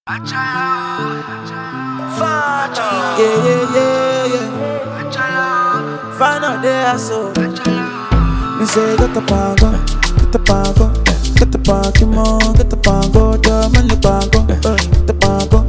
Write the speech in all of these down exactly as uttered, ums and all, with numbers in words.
Yeah, yeah, yeah, yeah. Find out there, so. Me say, get the pango, get the pango, get the Pokemon, get the pango, the money pango, get the pango.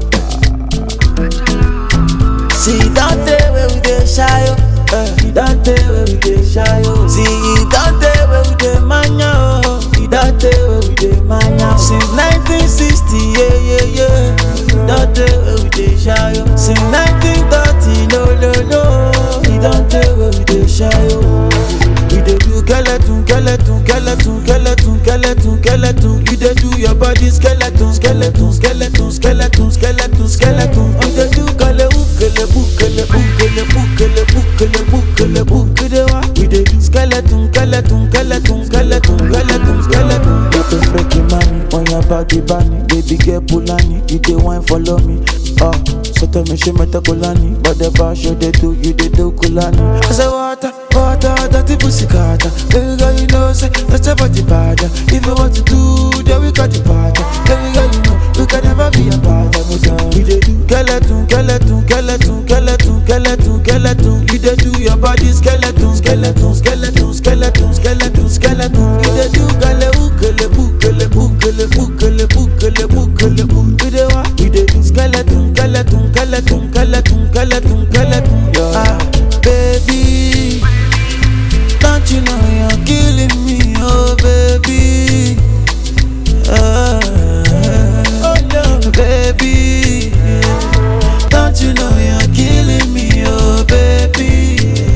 See, don't tell where we dey shy, oh. You don't tell where we dey shy, oh. See, you don't tell where we dey mania, oh. You don't tell where we dey mania. Since nineteen sixty, yeah, yeah, yeah. You don't tell where we dey shy, oh. Since nineteen thirty, no, no, no. You don't tell where we dey shy, oh. We dey do skeleton, skeleton, skeleton, skeleton, skeleton, skeleton. You dey do your body skeleton, skeleton, skeleton, skeleton, skeleton, skeleton. You dey do kale ukele bukele bukele bukele bukele bukele bukele wa. We dey do skeleton, skeleton, skeleton, skeleton, skeleton, skeleton. You dey freaky mommy on your body bunny, baby girl pulani. You dey wine follow me, ah. So tell me she meta kulani, but the bar show they do, you dey do kulani. I say water, water, dirty pussy carter. Baby girl, you know say that's a body bad. If you want to do, then we got the party. Baby girl, you know we can never be apart. We dey do skeleton, skeleton, skeleton, skeleton, skeleton, skeleton. You dey do your body skeleton, skeleton, skeleton, skeleton, skeleton, skeleton. You dey do kale ukele bukele bukele bukele bukele bukele bukele. We dey wa, we dey do skeleton, skeleton, skeleton, skeleton, skeleton, skeleton. Ah, baby, don't you know you're killing me, oh baby. Ah, oh no, baby, don't you know you're killing me, oh baby.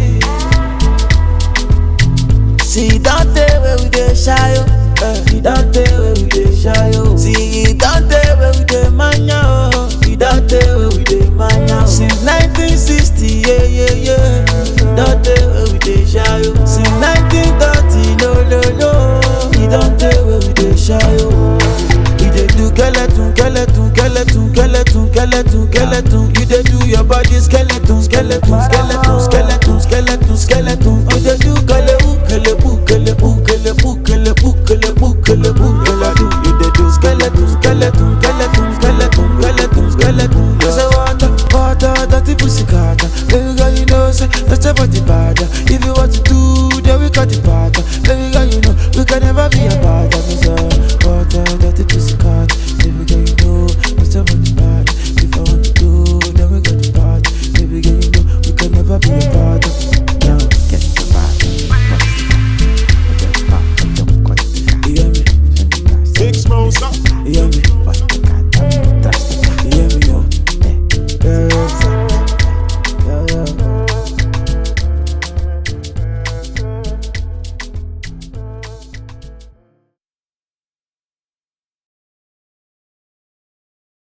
See, don't tell where we dey shy, oh. You don't tell where we dey shy, oh. See, you don't tell where we dey mania, oh. You don't tell where we dey mania. Since nineteen sixty, yeah, yeah, yeah. Don't tell where we dey shy, oh. Since nineteen thirty, no, no, no. You don't tell where we dey shy, oh. You dey do skeleton, skeleton, skeleton, skeleton, skeleton, skeleton. You dey do your body skeleton, skeleton, skeleton, skeleton, skeleton, skeleton.